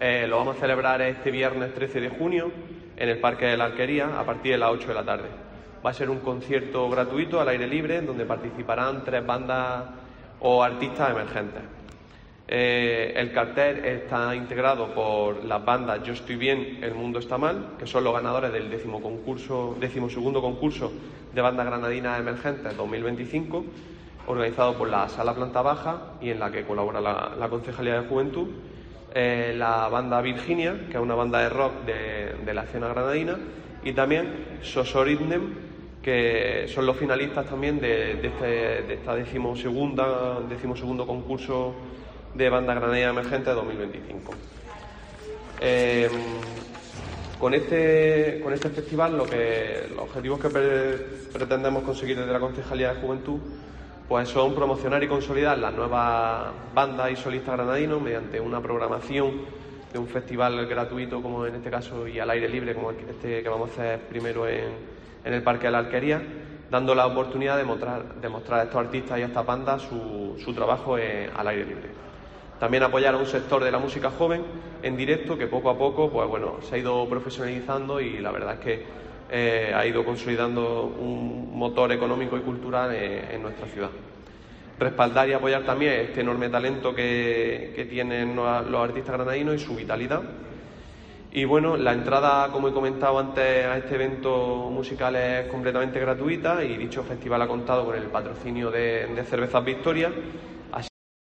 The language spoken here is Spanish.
Lo vamos a celebrar este viernes 13 de junio en el Parque de la Alquería a partir de las 8 de la tarde. Va a ser un concierto gratuito al aire libre donde participarán 3 bandas o artistas emergentes. El cartel está integrado por las bandas Yo Estoy Bien, El Mundo Está Mal, que son los ganadores del 12º concurso de bandas granadinas emergentes 2025, organizado por la Sala Planta Baja y en la que colabora la Concejalía de Juventud. La banda Virginia, que es una banda de rock de la escena granadina, y también Sosoridnem, que son los finalistas también de esta decimosegundo concurso de banda granadina emergente de 2025. Con este festival los objetivos que pretendemos conseguir desde la Concejalía de Juventud pues son promocionar y consolidar las nuevas bandas y solistas granadinos mediante una programación de un festival gratuito, como en este caso, y al aire libre, como este que vamos a hacer primero en el Parque de la Alquería, dando la oportunidad de mostrar a estos artistas y a estas bandas su trabajo al aire libre. También apoyar a un sector de la música joven en directo que poco a poco se ha ido profesionalizando y la verdad es que ha ido consolidando un motor económico y cultural en nuestra ciudad. Respaldar y apoyar también este enorme talento que tienen los artistas granadinos y su vitalidad. Y bueno, la entrada, como he comentado antes, a este evento musical es completamente gratuita y dicho festival ha contado con el patrocinio de Cervezas Victoria